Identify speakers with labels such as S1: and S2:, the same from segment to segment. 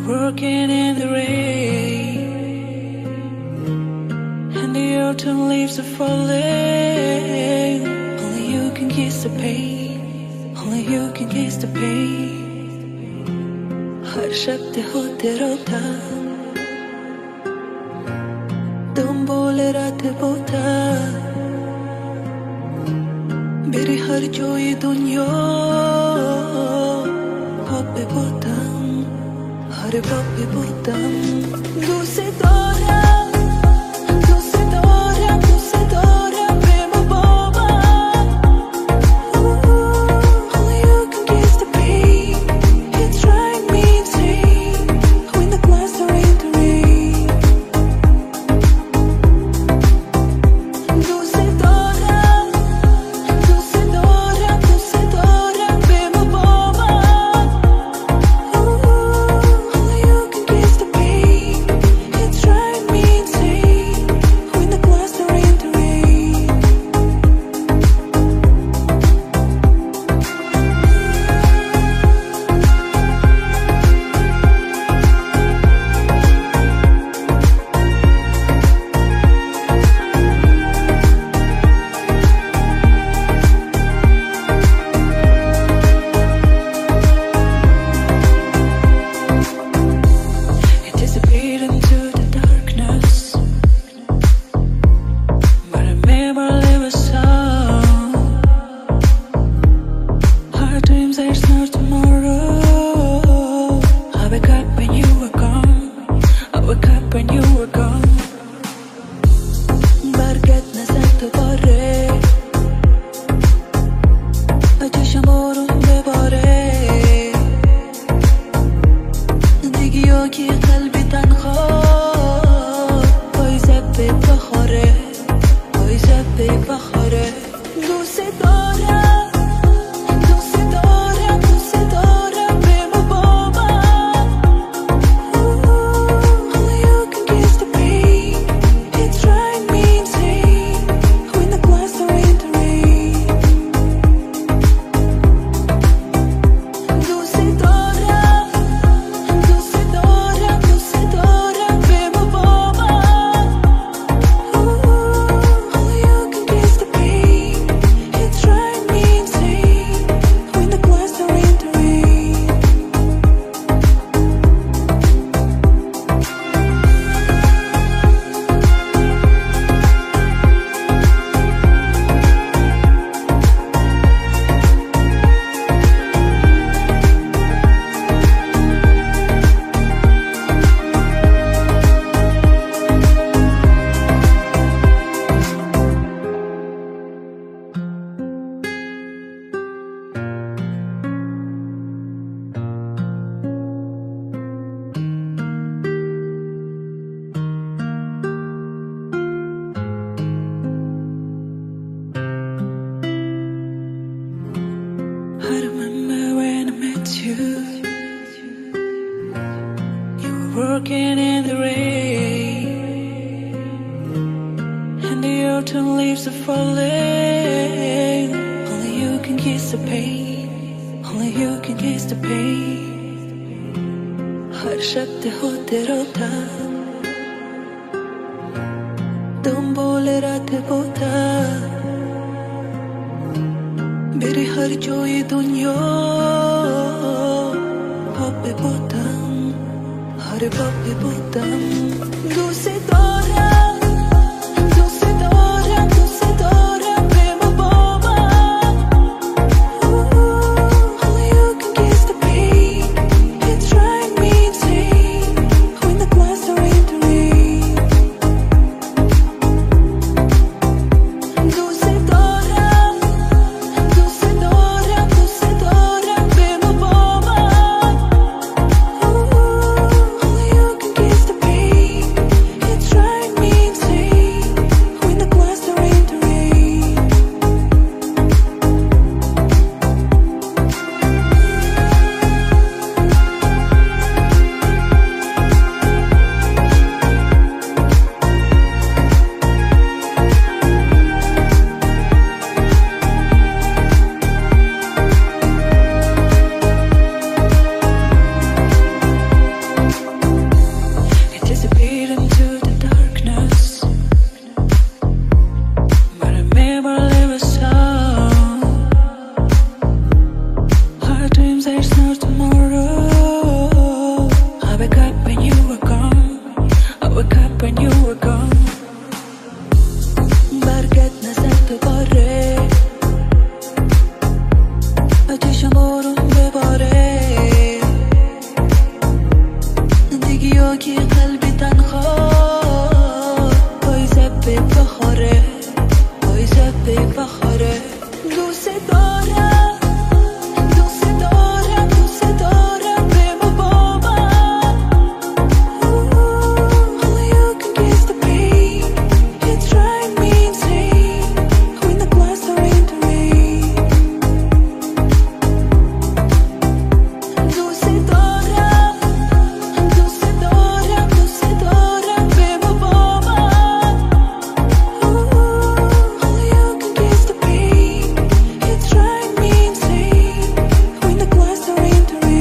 S1: working in the rain, and the autumn leaves are falling. Only you can kiss the pain, only you can kiss the pain. हर शब्द हो तेरा था, तुम बोले रात बोता. मेरी हर जोई दुनिया Papi botam, hare papi botam. Tu se dora, tu se dora, tu se dora, prema boba. Only you can kiss the pain. It's driving me insane when the clouds are in the rain. Tu se dora, tu se dora, tu se dora, prema boba. Working in the rain, and the autumn leaves are falling. Only you can kiss the pain, only you can kiss the pain. हर शब्द हो तेरा था, तुम बोले रात बोता. मेरी हर जोई दुनिया Papi botam, hare papi botam. Tu se dora, tu se dora, tu se dora, prema boba. Only you can kiss the pain. It's driving me insane when the clouds are in the rain. Tu se dora, tu se dora, tu se dora, prema boba. Only you can kiss the pain. که قلبی تنها پایزه به بخاره پایزه به بخاره دوست دارم دوست دارم دوست دارم بمو با من Only you can kiss the pain It's driving me insane When the glass are into me دوست دارم دوست دارم دوست دارم بمو با من Only you can kiss the pain It's driving me insane When the glass are into me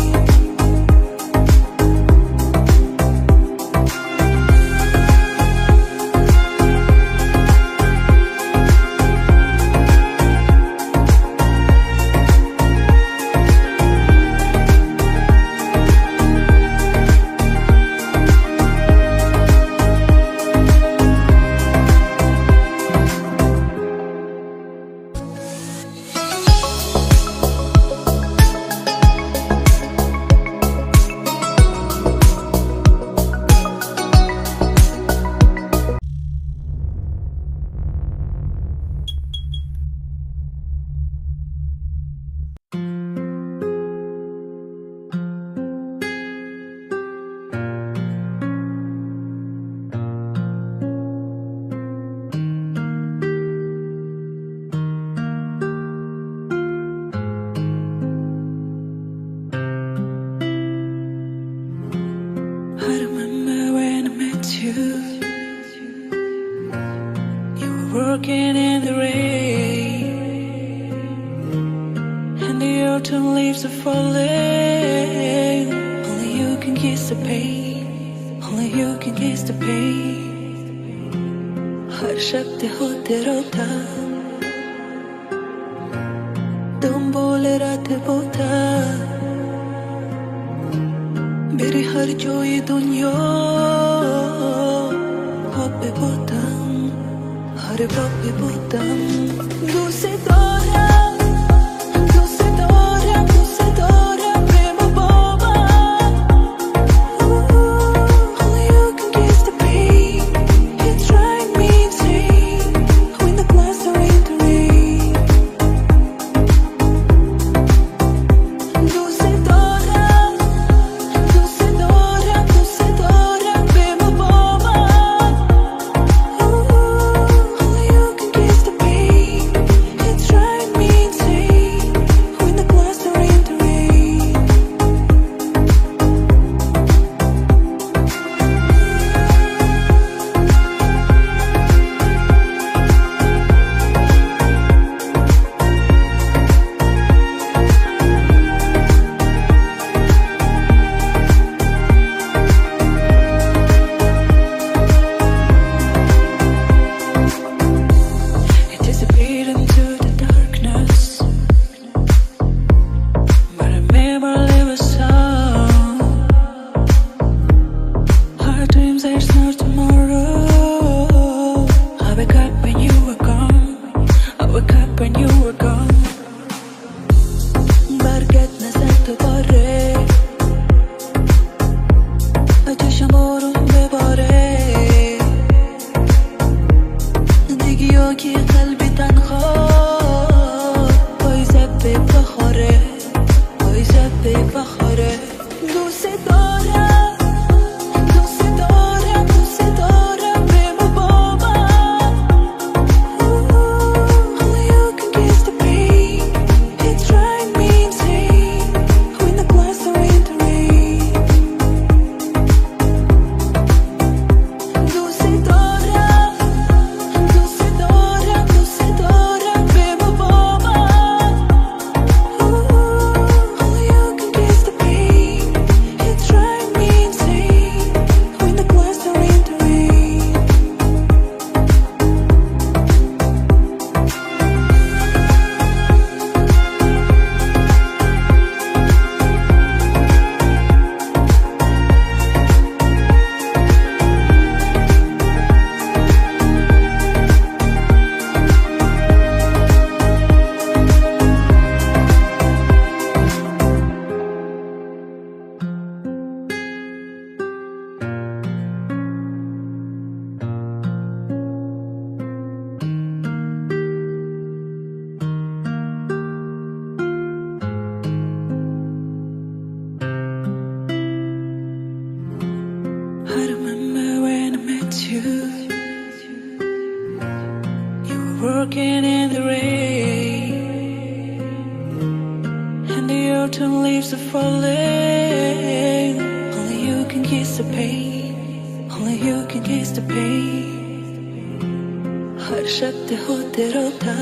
S1: I remember when I met you You were working in the rain And the autumn leaves are falling Only you can kiss the pain Only you can kiss the pain हर शब्द हो तेरा था तुम बोले रात बोता मेरी हर जो ये दुनिया पापे बोतम हर पापे बोतम दूसरे दौरान दूसरे दौरान दूसरे दौरान प्रेम बाबा Only you can kiss the pain It's driving me insane When the glass are into me दूसरे दौरान दूसरे दौरान दूसरे दौरान प्रेम बाबा Only you can kiss the pain It's driving me falling. Only you can kiss the pain. Only you can kiss the pain. हर शब्द हो तेरा था,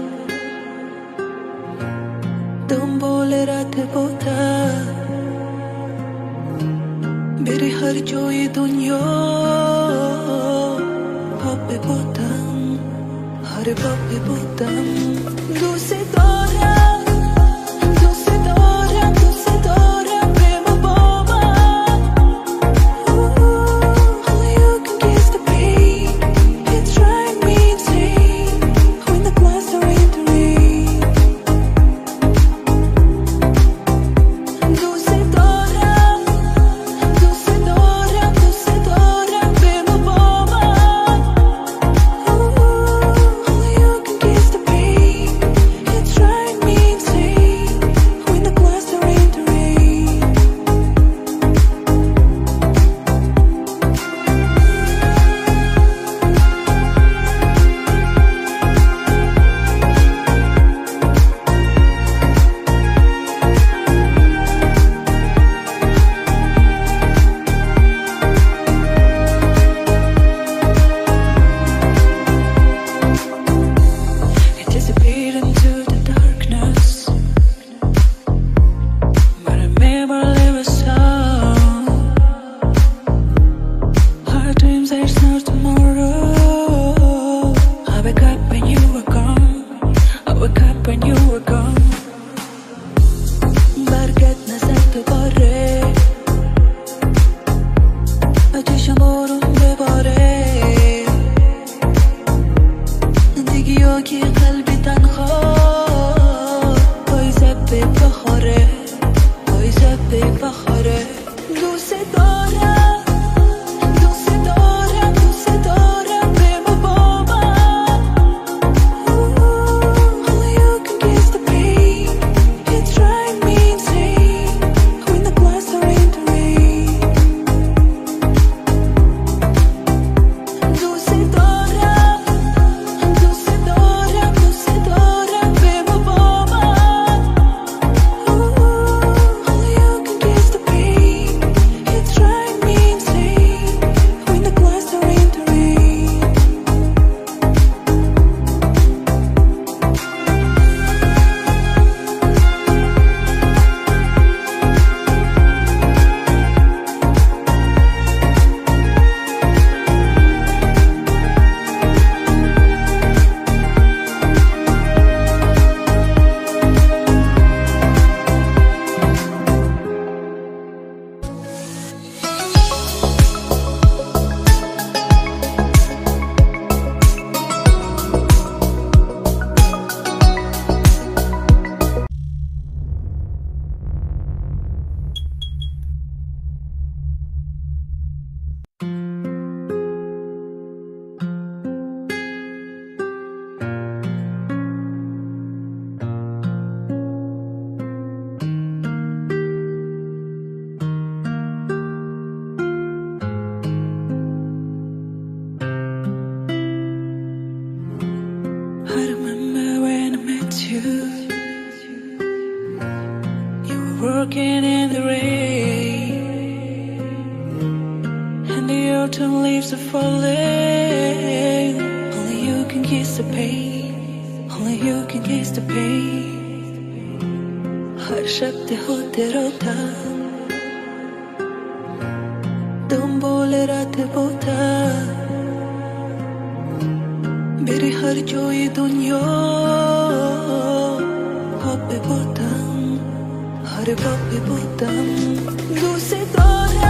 S1: तुम बोले रात बोता. मेरी हर जो ये दुनिया पापे बोतम, हर पापे बोतम. दूसरे तोरा working in the rain, and the autumn leaves are falling. Only you can kiss the pain. Only you can kiss the pain. हर शब्द हो तेरा था, तुम बोले रात बोता. मेरी हर जो ये दुनिया पापे बोतम, हर पापे बोतम. दूसरे तोरा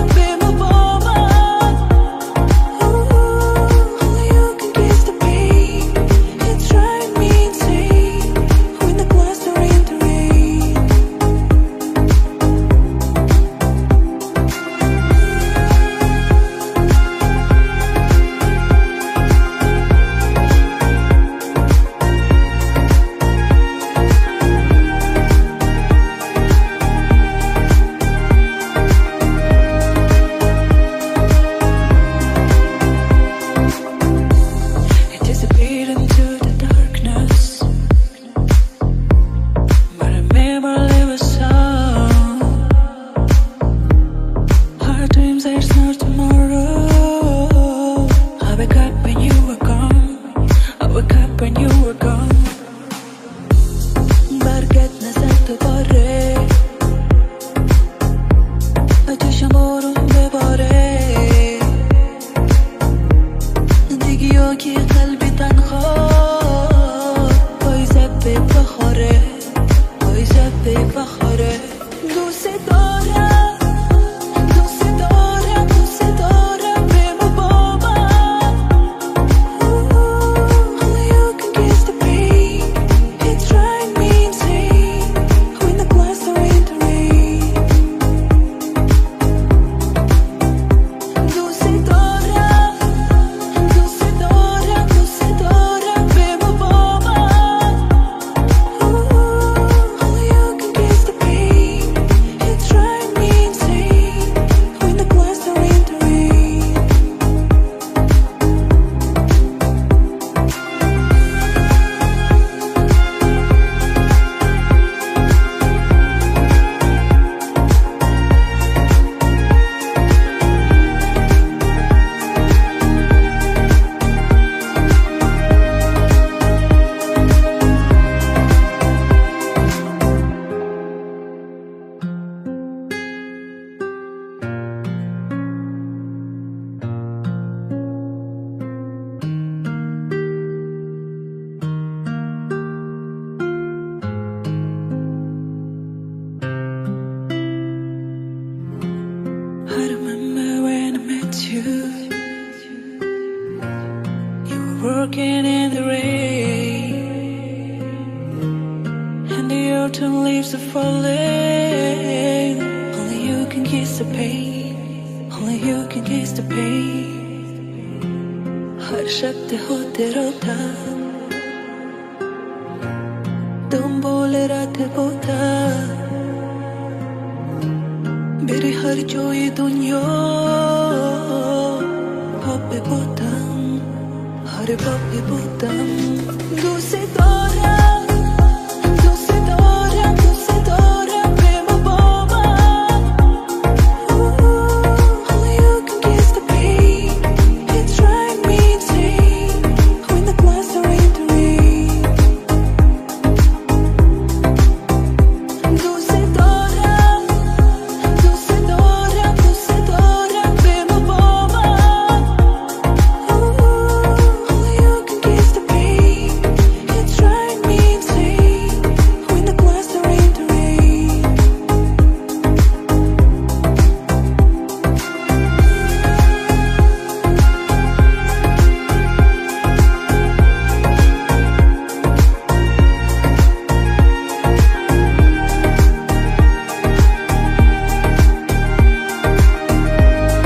S1: pain. wake up and you were gone. برگرد نزد دوباره و چشم بارون بباره دیگه یاکی قلبی تنها پایزه به بخوره پایزه به بخوره دوست دارم دوست دارم دوست دارم بمون با من Only you can kiss the pain It's driving me insane When the clouds are in the rain دوست دارم دوست دارم دوست دارم بمون با من Only you can kiss the pain It's driving me insane When the clouds are in the rain I remember when I met you You were working in the rain And the autumn leaves are falling Only you can kiss the pain Only you can kiss the pain هر شب خاطراتم دنبال رد بودم بری هر جای دنیا پا بودم هر پا بودم دوست دارم دوست دارم دوست دارم بمون با من Only you can kiss the pain It's driving me insane When the clouds are in the rain دوست دارم دوست دارم دوست دارم بمون با من Only you can kiss the pain It's driving me insane When the clouds are in the rain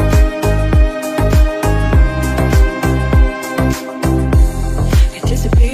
S1: Anticipate